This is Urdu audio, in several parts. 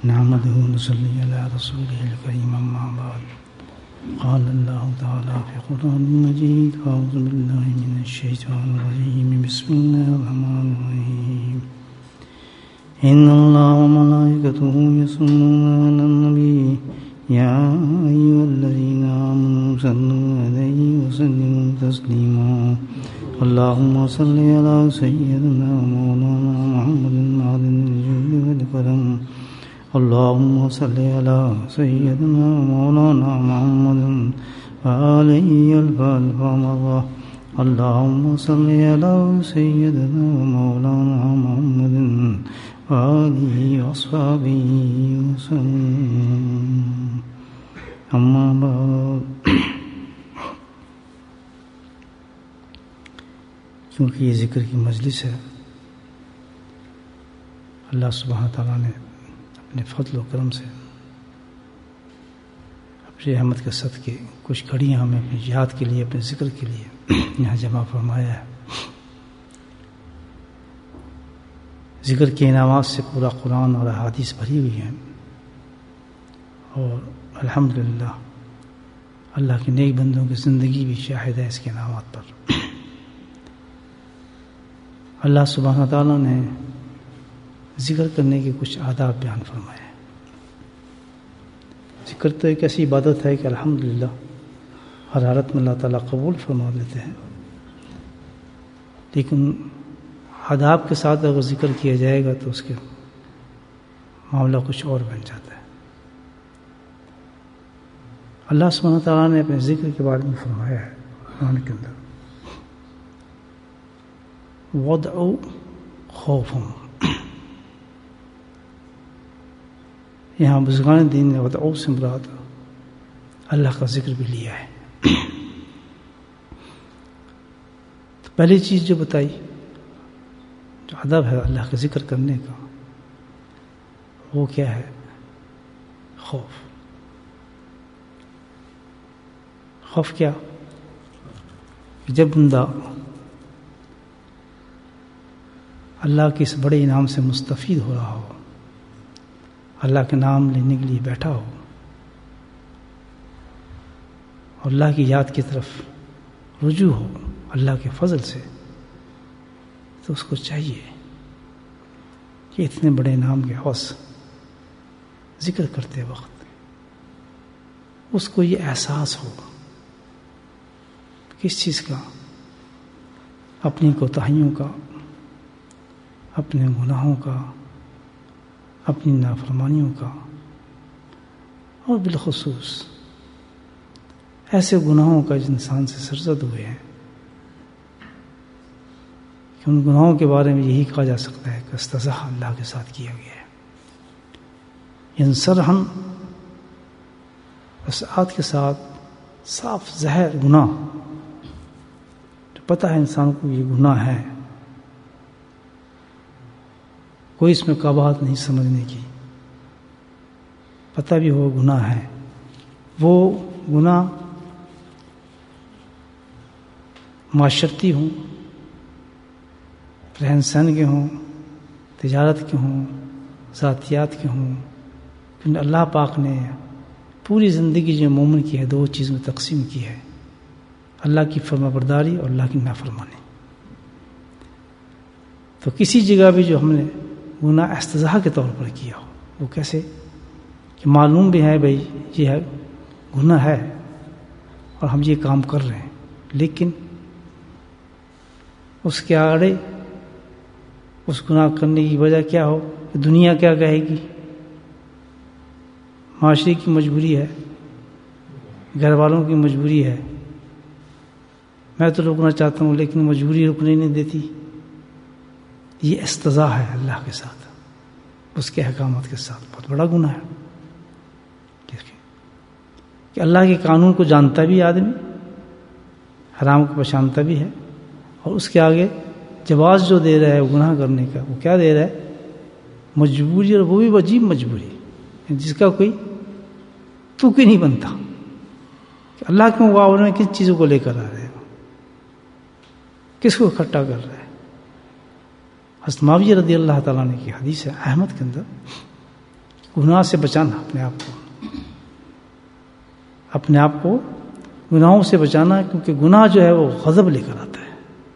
نحمده ونصلي على رسوله الكريم أما بعد قال الله تعالى في القرآن المجيد أعوذ بالله من الشيطان الرجيم بسم الله الرحمن الرحيم إن الله وملائكته يصلون على النبي يا أيها الذين آمنوا صلوا عليه وسلموا تسليما اللهم صل على سيدنا مولانا محمد معدن الجود والكرم اللهم صل على سيدنا مولانا محمد وآله الألف مرة اللهم صل على سيدنا مولانا محمد وآله وأصحابه وسلم أما بعد کیونکہ یہ ذکر کی مجلس ہے، اللہ سبحانہ تعالیٰ نے اپنے فضل و کرم سے اپنی رحمت کے صدقے کچھ گھڑیاں ہمیں اپنی یاد کے لیے، اپنے ذکر کے لیے یہاں جمع فرمایا ہے۔ ذکر کے انعامات سے پورا قرآن اور احادیث بھری ہوئی ہیں، اور الحمدللہ اللہ کے نیک بندوں کی زندگی بھی شاہد ہے اس کے انعامات پر۔ اللہ سبحانہ تعالیٰ نے ذکر کرنے کے کچھ آداب بیان فرمائے ہیں۔ ذکر تو ایک ایسی عبادت ہے کہ الحمدللہ ہر حالت میں اللہ تعالیٰ قبول فرما لیتے ہیں، لیکن آداب کے ساتھ اگر ذکر کیا جائے گا تو اس کے معاملہ کچھ اور بن جاتا ہے۔ اللہ سبحانہ تعالیٰ نے اپنے ذکر کے بارے میں فرمایا ہے قرآن کے اندر، وَدْعُوا خَوْفًا، یہاں بزرگان دین نے وَدْعُوا سے مراد اللہ کا ذکر بھی لیا ہے۔ تو پہلی چیز جو بتائی، جو ادب ہے اللہ کا ذکر کرنے کا، وہ کیا ہے؟ خوف۔ خوف کیا؟ جب بندہ اللہ کے اس بڑے انعام سے مستفید ہو رہا ہو، اللہ کے نام لینے کے لیے بیٹھا ہو اور اللہ کی یاد کی طرف رجوع ہو اللہ کے فضل سے، تو اس کو چاہیے کہ اتنے بڑے انعام کے عوض ذکر کرتے وقت اس کو یہ احساس ہو کس چیز کا؟ اپنی کوتاہیوں کا، اپنے گناہوں کا، اپنی نافرمانیوں کا، اور بالخصوص ایسے گناہوں کا جو انسان سے سرزد ہوئے ہیں کہ ان گناہوں کے بارے میں یہی کہا جا سکتا ہے کہ استہزاء اللہ کے ساتھ کیا گیا ہے۔ انصرہن وسعت کے ساتھ صاف ظاہر گناہ، جو پتہ ہے انسان کو یہ گناہ ہے، کوئی اس میں قباحت نہیں سمجھنے کی، پتہ بھی ہو گناہ ہے، وہ گناہ معاشرتی ہوں، رہن سہن کے ہوں، تجارت کے ہوں، ذاتیات کے ہوں، کیونکہ اللہ پاک نے پوری زندگی جو مومن کی ہے دو چیزوں میں تقسیم کی ہے، اللہ کی فرما برداری اور اللہ کی نافرمانی۔ تو کسی جگہ بھی جو ہم نے گناہ استہزاء کے طور پر کیا ہو، وہ کیسے کہ معلوم بھی ہے بھائی یہ ہے گناہ ہے اور ہم یہ کام کر رہے ہیں، لیکن اس کے آڑے اس گناہ کرنے کی وجہ کیا ہو کہ دنیا کیا کہے گی، معاشرے کی مجبوری ہے، گھر والوں کی مجبوری ہے، میں تو رکنا چاہتا ہوں لیکن مجبوری رکنے نہیں دیتی، یہ استہزاء ہے اللہ کے ساتھ، اس کے احکامات کے ساتھ، بہت بڑا گناہ ہے۔ کہ اللہ کے قانون کو جانتا بھی آدمی، حرام کو پہچانتا بھی ہے، اور اس کے آگے جواز جو دے رہا ہے گناہ کرنے کا، وہ کیا دے رہا ہے؟ مجبوری، اور وہ بھی عجیب مجبوری جس کا کوئی تک ہی نہیں بنتا کہ اللہ کے مقابلے میں کس چیزوں کو لے کر آ رہے ہیں، کس کو اکٹھا کر رہے ہیں۔ حضرت معاویہ رضی اللہ تعالیٰ نے کی حدیث ہے احمد کے اندر، گناہ سے بچانا اپنے آپ کو گناہوں سے بچانا، کیونکہ گناہ جو ہے وہ غضب لے کر آتا ہے.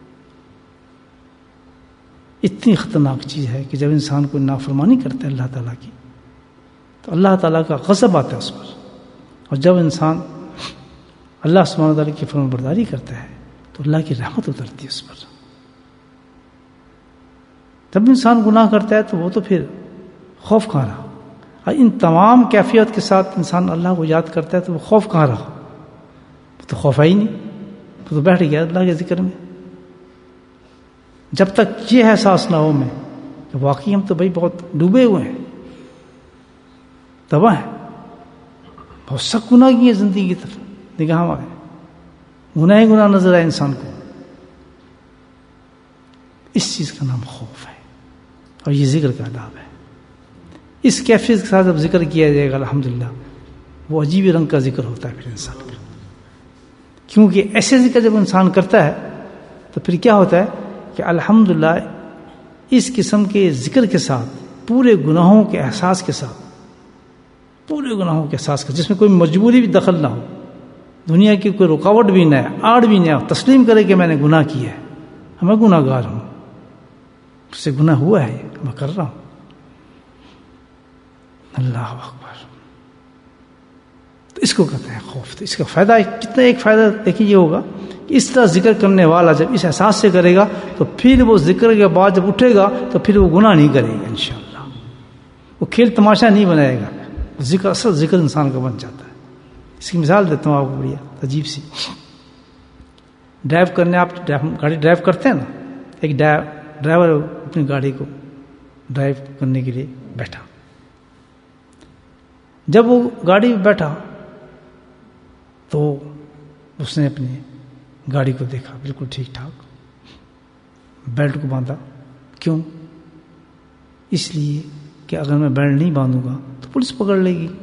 اتنی خطرناک چیز ہے کہ جب انسان کو نافرمانی کرتا ہے اللہ تعالیٰ کی تو اللہ تعالیٰ کا غضب آتا ہے اس پر، اور جب انسان اللہ سبحانہ وتعالیٰ کی فرمان برداری کرتا ہے تو اللہ کی رحمت اترتی ہے اس پر. جب انسان گناہ کرتا ہے تو وہ تو پھر خوف کہاں رہا، اور ان تمام کیفیت کے ساتھ انسان اللہ کو یاد کرتا ہے تو وہ خوف کہاں رہا، وہ تو خوف ہی نہیں، وہ تو بیٹھ گیا اللہ کے ذکر میں. جب تک یہ احساس نہ ہو میں کہ واقعی ہم تو بھائی بہت ڈوبے ہوئے ہیں، تباہ ہیں، بہت سخت گناہ کی ہے زندگی کی طرف نگاہ ہمارے، گناہ ہی گناہ نظر آئے انسان کو، اس چیز کا نام خوف ہے، اور یہ ذکر کا آداب ہے. اس کیفیت کے ساتھ جب ذکر کیا جائے گا الحمدللہ، وہ عجیب رنگ کا ذکر ہوتا ہے پھر انسان کا. کیونکہ ایسے ذکر جب انسان کرتا ہے تو پھر کیا ہوتا ہے کہ الحمدللہ اس قسم کے ذکر کے ساتھ پورے گناہوں کے احساس کے ساتھ، پورے گناہوں کے احساس کے، جس میں کوئی مجبوری بھی دخل نہ ہو، دنیا کی کوئی رکاوٹ بھی نہ ہے، آڑ بھی نہ ہو، تسلیم کرے کہ میں نے گناہ کیا ہے، میں گناہ گار ہوں، مجھ سے گناہ ہوا ہے، میں کر رہا ہوں. اللہ اکبر. تو اس کو کہتے ہیں خوف. تو اس کا فائدہ کتنا، ایک فائدہ دیکھیے یہ ہوگا کہ اس طرح ذکر کرنے والا جب اس احساس سے کرے گا تو پھر وہ ذکر کے بعد جب اٹھے گا تو پھر وہ گناہ نہیں کرے گا انشاءاللہ. وہ کھیل تماشا نہیں بنائے گا، ذکر اصل ذکر انسان کا بن جاتا ہے. اس کی مثال دیتا ہوں آپ کو بڑھیا عجیب سی. ڈرائیو کرنے، آپ گاڑی ڈرائیو کرتے ہیں نا، ایک ڈرائیور اپنی گاڑی کو ڈرائیو کرنے کے لیے بیٹھا. جب وہ گاڑی میں بیٹھا تو اس نے اپنی گاڑی کو دیکھا بالکل ٹھیک ٹھاک، بیلٹ کو باندھا. کیوں؟ اس لیے کہ اگر میں بیلٹ نہیں باندھوں گا تو پولیس پکڑ لے گی.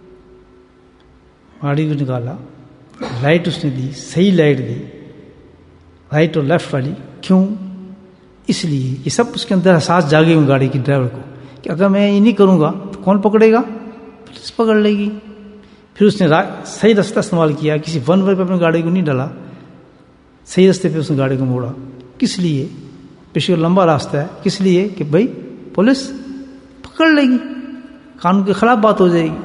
گاڑی کو نکالا، لائٹ اس نے دی، صحیح لائٹ دی، رائٹ اور لیفٹ والی. کیوں؟ اس لیے یہ سب اس کے اندر احساس جاگے ہوئے گاڑی کی ڈرائیور کو کہ اگر میں یہ نہیں کروں گا تو کون پکڑے گا؟ پولیس پکڑ لے گی. پھر اس نے صحیح راستہ استعمال کیا، کسی ون وے پہ اپنی گاڑی کو نہیں ڈالا، صحیح راستے پہ اس نے گاڑی کو موڑا. کس لیے؟ پیچھے لمبا راستہ ہے، کس لیے کہ بھائی پولیس پکڑ لے گی، قانون کے خلاف بات ہو جائے گی.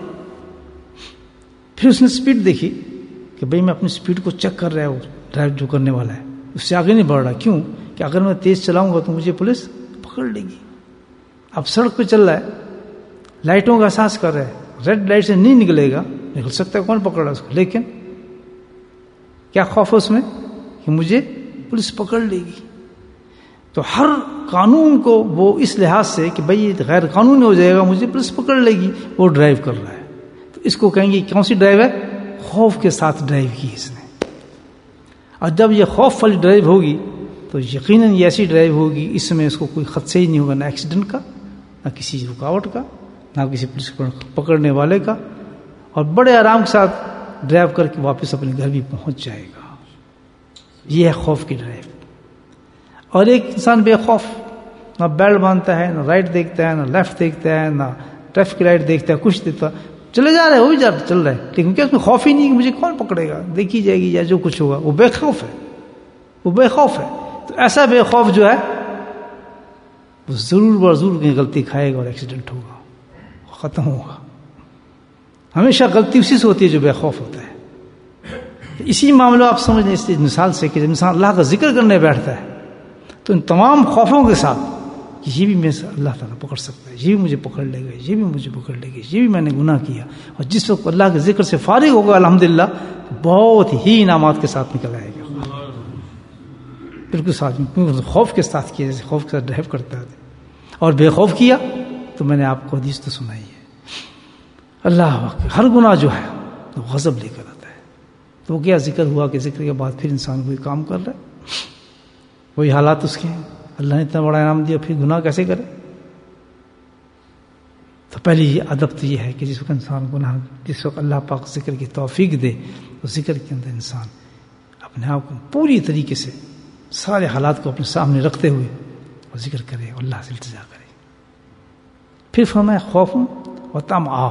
پھر اس نے سپیڈ دیکھی کہ بھائی میں اپنی سپیڈ کو چیک کر رہا ہے، وہ ڈرائیو جو کرنے والا ہے اس سے آگے نہیں بڑھ رہا. کیوں؟ کہ اگر میں تیز چلاؤں گا تو مجھے پولیس پکڑ لے گی. اب سڑک پہ چل رہا ہے، لائٹوں کا احساس کر رہا ہے، ریڈ لائٹ سے نہیں نکلے گا، نکل سکتا ہے، کون پکڑ رہا ہے اس کو، لیکن کیا خوف ہے اس میں کہ مجھے پولیس پکڑ لے گی. تو ہر قانون کو وہ اس لحاظ سے کہ بھائی یہ غیر قانونی ہو جائے گا، مجھے پولیس پکڑ لے گی، وہ ڈرائیو کر رہا ہے. تو اس کو کہیں گے کون سی ڈرائیو ہے؟ خوف کے ساتھ ڈرائیو کی اس نے. اور جب یہ خوف والی ڈرائیو ہوگی تو یقیناً یہ ایسی ڈرائیو ہوگی اس میں اس کو کوئی خدشہ ہی نہیں ہوگا، نہ ایکسیڈنٹ کا، نہ کسی رکاوٹ کا، نہ کسی پولیس پکڑنے والے کا، اور بڑے آرام کے ساتھ ڈرائیو کر کے واپس اپنے گھر بھی پہنچ جائے گا. یہ ہے خوف کی ڈرائیو. اور ایک انسان بے خوف، نہ بیلٹ باندھتا ہے، نہ رائٹ دیکھتا ہے، نہ لیفٹ دیکھتا ہے، نہ ٹریفک لائٹ دیکھتا ہے، کچھ دیکھتا، چلے جا رہے، وہ بھی چل رہے، لیکن کیا اس میں خوف ہی نہیں کہ مجھے کون پکڑے گا، دیکھی جائے گی یا جو کچھ ہوگا. وہ بے خوف ہے، وہ بے خوف ہے. تو ایسا بے خوف جو ہے وہ ضرور کہیں غلطی کھائے گا اور ایکسیڈنٹ ہوگا، ختم ہوگا. ہمیشہ غلطی اسی سے ہوتی ہے جو بے خوف ہوتا ہے. اسی معاملہ آپ سمجھ لیں اس مثال سے کہ جب انسان اللہ کا ذکر کرنے بیٹھتا ہے تو ان تمام خوفوں کے ساتھ کہ یہ بھی میں اللہ تعالیٰ پکڑ سکتا ہے، یہ بھی مجھے پکڑ لے گا، یہ بھی مجھے پکڑ لے گا، یہ بھی میں نے گناہ کیا. اور جس وقت اللہ کے ذکر سے فارغ ہوگا الحمدللہ بہت ہی انعامات کے ساتھ نکل آئے گا. بالکل ساتھ میں خوف کے ساتھ کیا، جیسے خوف کے ساتھ ڈرائیو کرتا ہے. اور بے خوف کیا تو میں نے آپ کو حدیث تو سنائی ہے. اللہ اکبر. ہر گناہ جو ہے وہ غضب لے کر آتا ہے. تو وہ کیا ذکر ہوا کہ ذکر کے بعد پھر انسان وہی کام کر رہا ہے، وہی حالات اس کے ہیں. اللہ نے اتنا بڑا انعام دیا، پھر گناہ کیسے کرے؟ تو پہلی ادب تو یہ ہے کہ جس وقت انسان گناہ، جس وقت اللہ پاک ذکر کی توفیق دے تو ذکر کے اندر انسان اپنے آپ کو پوری طریقے سے سارے حالات کو اپنے سامنے رکھتے ہوئے اور ذکر کرے اور اللہ سے التجا کرے. پھر فرمایا وطمعا.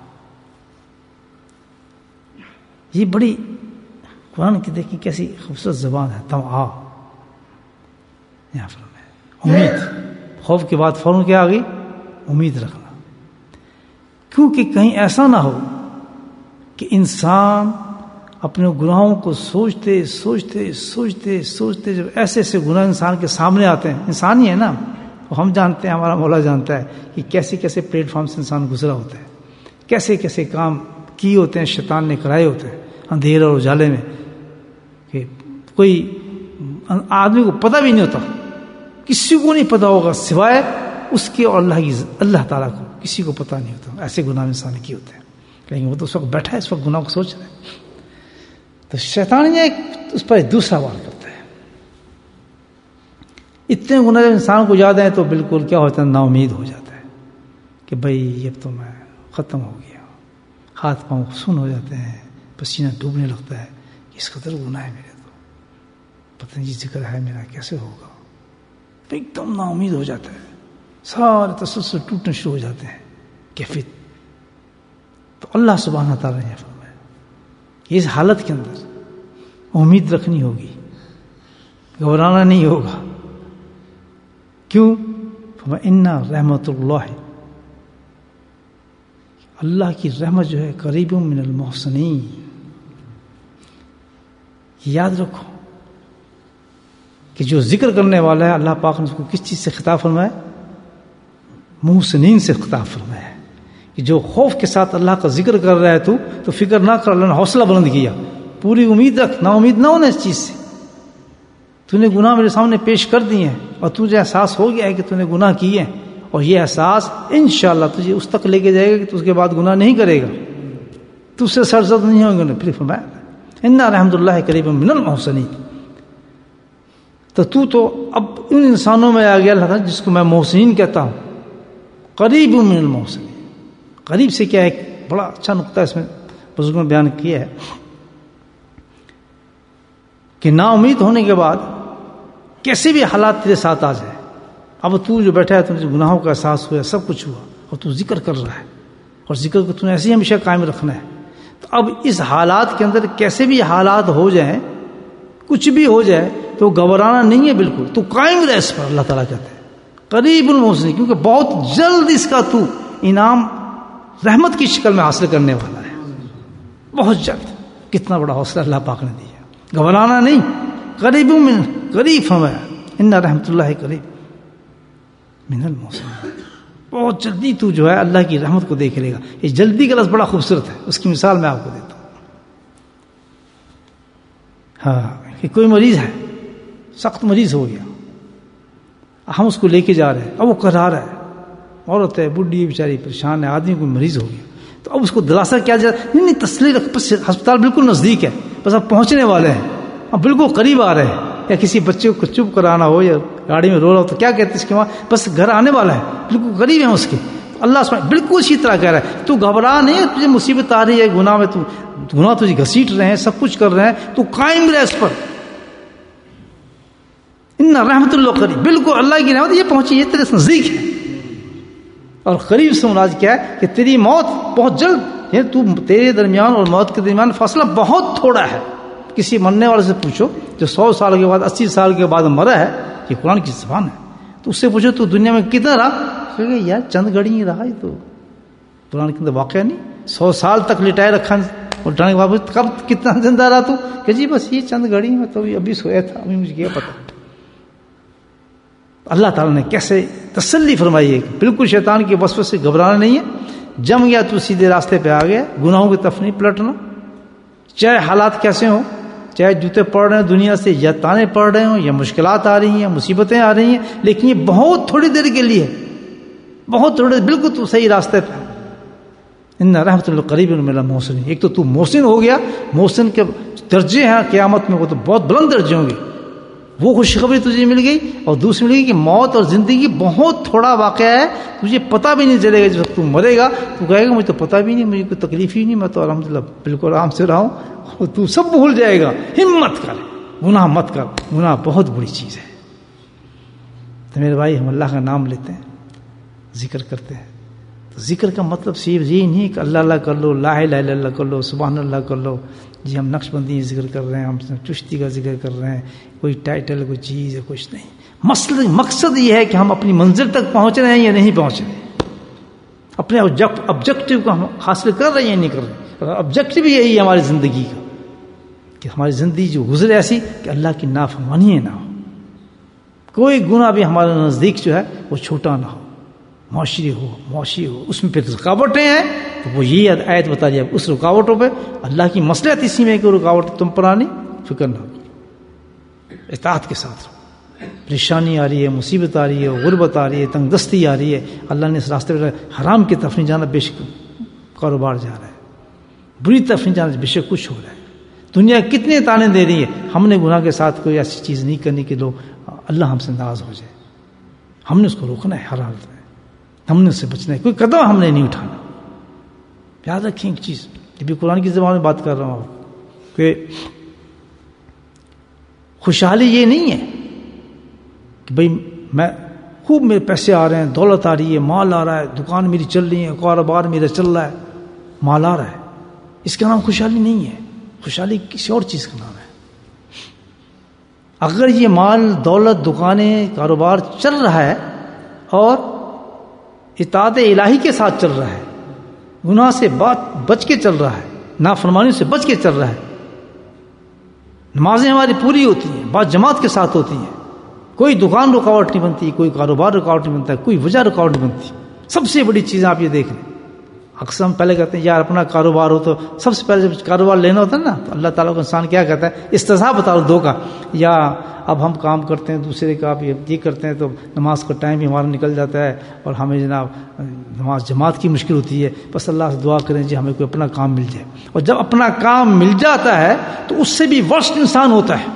یہ بڑی قرآن کی دیکھیں کیسی خوبصورت زبان ہے. طمعا یہاں فرمایا امید. خوف کے بعد فوراً کیا آ گئی؟ امید رکھنا. کیونکہ کہیں ایسا نہ ہو کہ انسان اپنے گناہوں کو سوچتے سوچتے سوچتے سوچتے جب ایسے ایسے گناہ انسان کے سامنے آتے ہیں، انسان ہی ہے نا، ہم جانتے ہیں، ہمارا مولا جانتا ہے کہ کیسے کیسے پلیٹ فارم سے انسان گزرا ہوتا ہے، کیسے کیسے کام کیے ہوتے ہیں، شیطان نے کرائے ہوتے ہیں اندھیرے اور اجالے میں، کہ کوئی آدمی کو پتہ بھی نہیں ہوتا، کسی کو نہیں پتہ ہوگا سوائے اس کے اور اللہ تعالیٰ کو، کسی کو پتہ نہیں ہوتا ایسے گناہ انسان کیے ہوتے ہیں. لیکن وہ تو اس وقت بیٹھا ہے، اس وقت گناہ کو سوچ رہا ہے. تو شیطان یہ اس پر دوسرا وار کرتا ہے. اتنے گناہ جب انسان کو یاد آئے تو بالکل کیا ہوتا ہے، نا امید ہو جاتا ہے کہ بھائی اب تو میں ختم ہو گیا. ہاتھ پاؤں سن ہو جاتے ہیں، پسینہ ڈوبنے لگتا ہے. اس قدر گناہ ہے میرے، تو پتہ نہیں ذکر ہے میرا کیسے ہوگا. تو ایک دم نا امید ہو جاتا ہے، سارے تسلسل ٹوٹنے شروع ہو جاتے ہیں کیفیت. تو اللہ سبحانہ تعالیٰ نے فرمایا اس حالت کے اندر امید رکھنی ہوگی، گھبرانا نہیں ہوگا. کیوں؟ فَإِنَّ رحمت اللہ، اللہ کی رحمت جو ہے قریب من المحسنین. یاد رکھو کہ جو ذکر کرنے والا ہے اللہ پاک نے اس کو کس چیز سے خطاب فرمایا؟ محسنین سے خطاب فرمایا ہے کہ جو خوف کے ساتھ اللہ کا ذکر کر رہا ہے تو فکر نہ کر، اللہ نے حوصلہ بلند کیا، پوری امید رکھ، نا امید نہ ہونا اس چیز سے. تو نے گناہ میرے سامنے پیش کر دیے ہیں اور تجھے احساس ہو گیا ہے کہ تو نے گناہ کیے ہیں، اور یہ احساس انشاءاللہ تجھے اس تک لے کے جائے گا کہ تو اس کے بعد گناہ نہیں کرے گا، تو اس سے سرزد نہیں ہوں گے. پھر فرمایا اِنَّ رحمت اللہ قریب من المحسنین. تو اب ان انسانوں میں آ گیا اللہ تعالیٰ جس کو میں محسنین کہتا ہوں، قریب من المحسنین. قریب سے کیا ہے، ایک بڑا اچھا نقطہ اس میں بزرگوں نے بیان کیا ہے کہ نا امید ہونے کے بعد کیسے بھی حالات تیرے ساتھ آ جائے، اب تو جو بیٹھا ہے تجھے گناہوں کا احساس ہوا، سب کچھ ہوا، اور تو ذکر کر رہا ہے، اور ذکر کو تو نے ایسے ہی ہمیشہ قائم رکھنا ہے. تو اب اس حالات کے اندر کیسے بھی حالات ہو جائیں، کچھ بھی ہو جائے تو گھبرانا نہیں ہے، بالکل تو قائم رہ اس پر. اللہ تعالیٰ کہتے ہیں قریب المحسنین، کیونکہ بہت جلد اس کا تو انعام رحمت کی شکل میں حاصل کرنے والا ہے، بہت جلد. کتنا بڑا حوصلہ اللہ پاک نے دیا، گھبرانا نہیں. قریب من، قریب فرمایا ان رحمت اللہ قریب من المحسنین. بہت جلدی تو جو ہے اللہ کی رحمت کو دیکھ لے گا. یہ جلدی کا لفظ بڑا خوبصورت ہے، اس کی مثال میں آپ کو دیتا ہوں. ہاں کہ کوئی مریض ہے، سخت مریض ہو گیا، ہم اس کو لے کے جا رہے ہیں، اب وہ کرا رہا ہے، عورت ہے، بڈھی بیچاری پریشان ہے، آدمی کوئی مریض ہو گیا، تو اب اس کو دلاسا کیا جائے، نہیں تسلی رکھ، بس ہسپتال بالکل نزدیک ہے، بس اب پہنچنے والے ہیں، اب بالکل قریب آ رہے ہیں. یا کسی بچے کو چپ کرانا ہو یا گاڑی میں رو رہا ہو تو کیا کہتے ہیں اس کے وہاں، بس گھر آنے والا ہے، بالکل قریب ہے اس کے. اللہ سبحانہ بالکل اسی طرح کہہ رہا ہے تو گھبرا نہیں، تجھے مصیبت آ رہی ہے، گناہ میں تو گناہ تجھے گھسیٹ رہے ہیں، سب کچھ کر رہے ہیں، تو قائم رہ اس پر. ان رحمت اللہ قریب، بالکل اللہ کی رحمت یہ پہنچی، یہ تیرے نزدیک ہے. اور قریب سے مراد کیا ہے کہ تیری موت بہت جلد، یعنی تو تیرے درمیان اور موت کے درمیان فاصلہ بہت تھوڑا ہے. کسی مرنے والے سے پوچھو جو 100 سال کے بعد 80 سال کے بعد مرا ہے، یہ قرآن کی زبان ہے، تو اس سے پوچھو تو دنیا میں کتنا رہا، کہ یار چند گھڑی ہی رہا. یہ تو قرآن کے اندر واقعہ نہیں، 100 سال تک لٹائے رکھا اور ڈرنے کے بعد کب کتنا زندہ رہا تو کہ جی بس یہ چند گھڑی میں تو ابھی سویا تھا، ابھی مجھے کیا پتا. اللہ تعالیٰ نے کیسے تسلی فرمائی ہے کہ بالکل شیطان کی وسوسے سے گھبرانا نہیں ہے. جم گیا تو سیدھے راستے پہ آ گیا، گناہوں کی طرف نہیں پلٹنا. چاہے حالات کیسے ہوں، چاہے جوتے پڑ رہے ہیں دنیا سے، یا تانے پڑ رہے ہوں، یا مشکلات آ رہی ہیں، مصیبتیں آ رہی ہیں، لیکن یہ بہت تھوڑی دیر کے لیے، بہت تھوڑی دیر، بالکل تو صحیح راستے پہ. ان رحمت اللہ قریب من المحسنین. ایک تو محسن ہو گیا، محسن کے درجے ہیں قیامت میں، وہ تو بہت بلند درجے ہوں گے، وہ خوشخبری تجھے مل گئی. اور دوسری مل گئی کہ موت اور زندگی بہت تھوڑا واقعہ ہے، تجھے پتہ بھی نہیں چلے گا. جب تم مرے گا تو کہے گا مجھے تو پتہ بھی نہیں، مجھے کوئی تکلیف ہی نہیں، میں تو الحمدللہ بالکل آرام سے رہا ہوں. اور تو سب بھول جائے گا. ہمت کر، گناہ مت کر، گناہ بہت بری چیز ہے. تو میرے بھائی ہم اللہ کا نام لیتے ہیں، ذکر کرتے ہیں، تو ذکر کا مطلب صرف یہ نہیں کہ اللہ اللہ کر لو، لا الہ الا اللہ کر لو، سبحان اللہ کر لو، جی ہم نقش بندی ذکر کر رہے ہیں، ہم چشتی کا ذکر کر رہے ہیں، کوئی ٹائٹل کوئی چیز ہے، کچھ نہیں. مقصد یہ ہے کہ ہم اپنی منزل تک پہنچ رہے ہیں یا نہیں پہنچ رہے، اپنے آبجیکٹو کو ہم حاصل کر رہے ہیں یا نہیں کر رہے. آبجیکٹو یہی ہے ہماری زندگی کا کہ ہماری زندگی جو گزرے ایسی کہ اللہ کی نافرمانی نہ ہو، کوئی گناہ بھی ہمارے نزدیک جو ہے وہ چھوٹا نہ ہو، معاشی ہو، اس میں پھر رکاوٹیں ہیں تو وہ یہی آیت بتا دیا، اس رکاوٹوں پہ اللہ کی مصلحت اسی میں کہ رکاوٹ تم پر آنی فکر نہ کرو، اطاعت کے ساتھ رہو. پریشانی آ رہی ہے، مصیبت آ رہی ہے، غربت آ رہی ہے، تنگ دستی آ رہی ہے، اللہ نے اس راستے پہ حرام کی طرف نہیں جانا، بے شک کاروبار جا رہا ہے، بری طرف نہیں جانا، بے شک کچھ ہو رہا ہے. دنیا کتنے تانے دے رہی ہے، ہم نے گناہ کے ساتھ کوئی ایسی چیز نہیں کرنی کہ لوگ اللہ ہم سے ناراض ہو جائے. ہم نے اس کو روکنا ہے، ہر حالت میں ہم نے اس سے بچنا ہے، کوئی قدم ہم نے نہیں اٹھانا. یاد رکھیں ایک چیز، یہ بھی قرآن کی زبان میں بات کر رہا ہوں کہ خوشحالی یہ نہیں ہے کہ بھئی میں خوب میرے پیسے آ رہے ہیں، دولت آ رہی ہے، مال آ رہا ہے، دکان میری چل رہی ہے، کاروبار میرا چل رہا ہے، مال آ رہا ہے، اس کا نام خوشحالی نہیں ہے. خوشحالی کسی اور چیز کا نام ہے. اگر یہ مال، دولت، دکانیں، کاروبار چل رہا ہے اور اطاعت الہی کے ساتھ چل رہا ہے، گناہ سے بچ کے چل رہا ہے، نافرمانی سے بچ کے چل رہا ہے، نمازیں ہماری پوری ہوتی ہیں، بات جماعت کے ساتھ ہوتی ہیں، کوئی دکان رکاوٹ نہیں بنتی، کوئی کاروبار رکاوٹ نہیں بنتا، کوئی وجہ رکاوٹ نہیں بنتی. سب سے بڑی چیز آپ یہ دیکھ لیں، اکثر ہم پہلے کہتے ہیں یار اپنا کاروبار ہو تو سب سے پہلے جب کاروبار لینا ہوتا ہے نا تو اللہ تعالیٰ کو انسان کیا کہتا ہے، استضاء بتا دو کا، یا اب ہم کام کرتے ہیں دوسرے کا، آپ یہ کرتے ہیں تو نماز کا ٹائم بھی ہمارا نکل جاتا ہے اور ہمیں جناب نماز جماعت کی مشکل ہوتی ہے، بس اللہ سے دعا کریں جی ہمیں کوئی اپنا کام مل جائے. اور جب اپنا کام مل جاتا ہے تو اس سے بھی ورسٹ انسان ہوتا ہے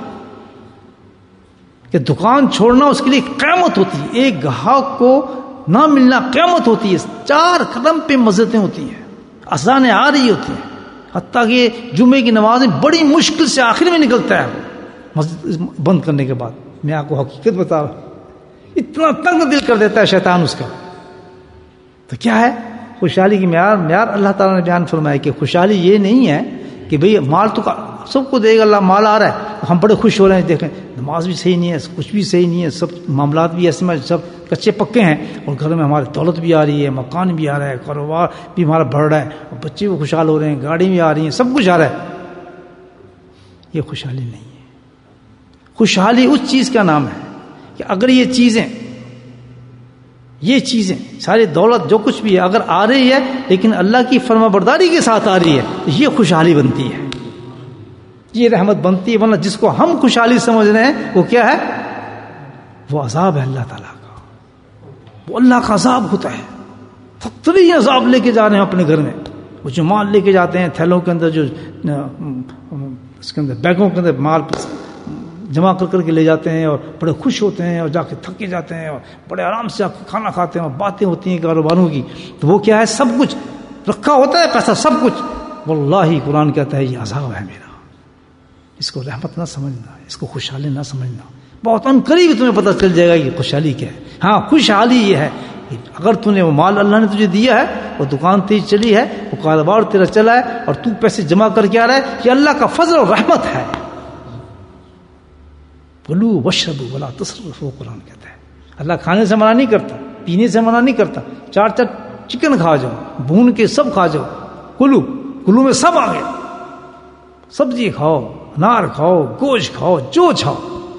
کہ دکان چھوڑنا اس کے لیے قیامت ہوتی ہے، ایک گاہک کو نہ ملنا قیامت ہوتی ہے. 4 قدم پہ مزتیں ہوتی ہیں، اذانیں آ رہی ہوتی ہیں، حتیٰ کہ جمعے کی نمازیں بڑی مشکل سے آخر میں نکلتا ہے مسجد بند کرنے کے بعد. میں آپ کو حقیقت بتا رہا ہوں، اتنا تنگ دل کر دیتا ہے شیطان اس کا. تو کیا ہے خوشحالی کی معیار اللہ تعالیٰ نے بیان فرمایا کہ خوشحالی یہ نہیں ہے کہ بھئی مال تو سب کو دے گا اللہ، مال آ رہا ہے ہم بڑے خوش ہو رہے ہیں، دیکھیں نماز بھی صحیح نہیں ہے، کچھ بھی صحیح نہیں ہے، سب معاملات بھی ایسے میں سب کچے پکے ہیں، اور گھر میں ہماری دولت بھی آ رہی ہے، مکان بھی آ رہا ہے، کاروبار بھی ہمارا بڑھ رہا ہے، اور بچے بھی خوشحال ہو رہے ہیں، گاڑی بھی آ رہی ہیں، سب کچھ آ رہا ہے. یہ خوشحالی نہیں ہے. خوشحالی اس چیز کا نام ہے کہ اگر یہ چیزیں ساری دولت جو کچھ بھی ہے اگر آ رہی ہے لیکن اللہ کی فرما برداری کے ساتھ آ رہی ہے، یہ خوشحالی بنتی ہے، یہ رحمت بنتی ہے. ورنہ جس کو ہم خوشحالی سمجھ رہے ہیں وہ کیا ہے، وہ عذاب ہے اللہ تعالیٰ کا، وہ اللہ کا عذاب ہوتا ہے. فیکٹری عذاب لے کے جا رہے ہیں اپنے گھر میں، وہ جو مال لے کے جاتے ہیں تھیلوں کے اندر، جو اس کے اندر بیگوں کے اندر مال جمع کر کے لے جاتے ہیں اور بڑے خوش ہوتے ہیں اور جا کے تھکے جاتے ہیں اور بڑے آرام سے کھانا کھاتے ہیں اور باتیں ہوتی ہیں کاروباروں کی. تو وہ کیا ہے، سب کچھ رکھا ہوتا ہے پیسہ، سب کچھ. واللہ قرآن کہتا ہے یہ عذاب ہے میرا. اس کو رحمت نہ سمجھنا، اس کو خوشحالی نہ سمجھنا. بہت ان قریب تمہیں پتہ چل جائے گا کہ خوشحالی کیا ہے. ہاں خوشحالی یہ ہے کہ اگر تو نے وہ مال اللہ نے تجھے دیا ہے، وہ دکان تیری چلی ہے، وہ کاروبار تیرا چلا ہے اور تو پیسے جمع کر کے آ رہا ہے، یہ اللہ کا فضل اور رحمت ہے. کلوا واشربوا ولا تسرفوا، قرآن کہتا ہے. اللہ کھانے سے منع نہیں کرتا، پینے سے منع نہیں کرتا. 4 چکن کھا جاؤ، بھون کے سب کھا جاؤ، کلو میں سب آ گیا، سبزی کھاؤ، انار کھاؤ، گوشت کھاؤ، جو چاہو.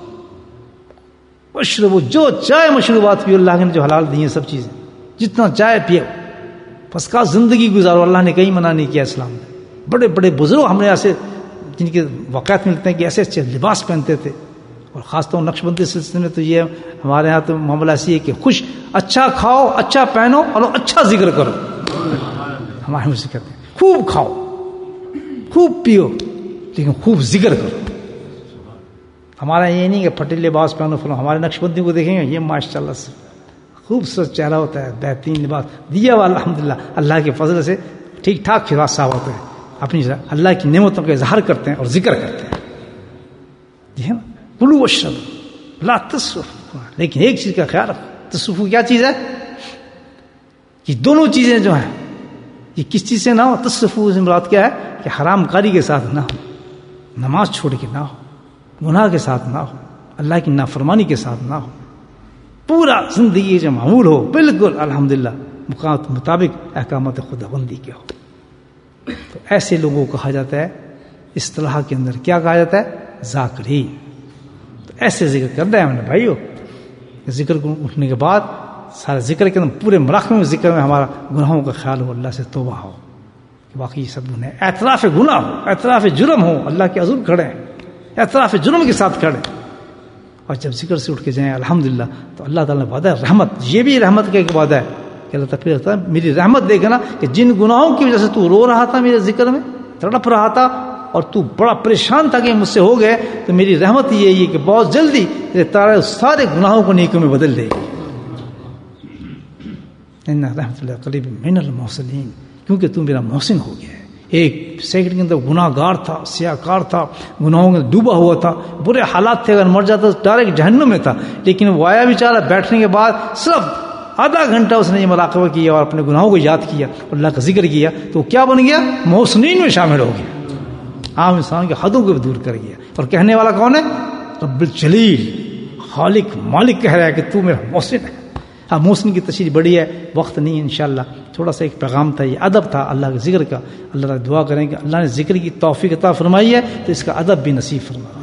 واشربوا، جو چائے مشروبات پیو، اللہ نے جو حلال دی ہیں سب چیزیں، جتنا چائے پیو، بس کا زندگی گزارو. اللہ نے کہیں منع نہیں کیا اسلام نے. بڑے بڑے بزرگ ہم نے ایسے جن کے واقعات ملتے ہیں کہ ایسے اچھے لباس پہنتے تھے، اور خاص طور نقش بندی سلسلے میں تو یہ ہمارے ہاں تو معاملہ ایسی ہے کہ اچھا کھاؤ، اچھا پہنو اور اچھا ذکر کرو. ہمارے مجھ سے کہتے ہیں خوب کھاؤ، خوب پیو، لیکن خوب ذکر کرو. ہمارا یہ نہیں کہ پھٹے لباس پہنو فلو. ہمارے نقش بندی کو دیکھیں گے یہ ماشاء اللہ سے خوبصورت چہرہ ہوتا ہے، بہترین لباس دیا ہوا الحمدللہ، اللہ کے فضل سے ٹھیک ٹھاک لباس صاحب ہوتے ہیں، اپنی اللہ کی نعمتوں کا اظہار کرتے ہیں اور ذکر کرتے ہیں. جی ہے نا، کلوا واشربوا لا تسرفوا. لیکن ایک چیز کا خیال رکھو، تسرفوا کیا چیز ہے یہ دونوں چیزیں جو ہیں یہ کس چیز سے نہ ہو؟ تصفو سے مراد کیا ہے کہ حرام کاری کے ساتھ نہ ہو، نماز چھوڑ کے نہ ہو، گناہ کے ساتھ نہ ہو، اللہ کی نافرمانی کے ساتھ نہ ہو، پورا زندگی جو معمول ہو بالکل الحمدللہ مطابق احکامات خداوندی کے ہو. تو ایسے لوگوں کو کہا جاتا ہے اصطلاح کے اندر کیا کہا جاتا ہے؟ ذاکرین. تو ایسے ذکر کرنا ہے ہم نے بھائیو. ذکر کو اٹھنے کے بعد سارے ذکر کے اندر پورے مراحل میں ذکر میں ہمارا گناہوں کا خیال ہو، اللہ سے توبہ ہو کہ باقی یہ سب گناہ، اعتراف گناہ ہو، اعتراف جرم ہو، اللہ کے حضور کھڑے ہیں اعتراف جرم کے ساتھ کھڑے. اور جب ذکر سے اٹھ کے جائیں الحمدللہ تو اللہ تعالیٰ نے وعدہ ہے رحمت. یہ بھی رحمت کا ایک وعدہ ہے کہ اللہ تعالیٰ کہتا ہے میری رحمت دیکھے نا کہ جن گناہوں کی وجہ سے تو رو رہا تھا میرے ذکر میں، تڑپ رہا تھا اور تو بڑا پریشان تھا کہ مجھ سے ہو گئے، تو میری رحمت یہ ہے کہ بہت جلدی تیرے سارے گناہوں کو نیکیوں میں بدل دے گی. ان رحمت اللہ قریب من المحسنین، کیونکہ تو میرا محسن ہو گیا ہے. ایک سیکنڈ کے اندر گناہ گار تھا، سیاہ کار تھا، گناہوں میں ڈوبا ہوا تھا، برے حالات تھے، اگر مر جاتا تو ڈائریکٹ جہنم میں تھا. لیکن وہ آیا بیچارہ بیٹھنے کے بعد صرف آدھا گھنٹہ اس نے یہ مراقبہ کیا اور اپنے گناہوں کو یاد کیا، اللہ کا ذکر کیا، تو کیا بن گیا؟ محسنین میں شامل ہو گیا. عام انسان کے حدوں کو بھی دور کر گیا. اور کہنے والا کون ہے؟ رب الجلیل، خالق مالک کہہ رہا ہے کہ تو میرا محسن ہے. ہاں محسن کی تشریح بڑی ہے، وقت نہیں ہے انشاءاللہ. تھوڑا سا ایک پیغام تھا، یہ ادب تھا اللہ کے ذکر کا. اللہ تعالیٰ دعا کریں کہ اللہ نے ذکر کی توفیق عطا فرمائی ہے تو اس کا ادب بھی نصیب فرما.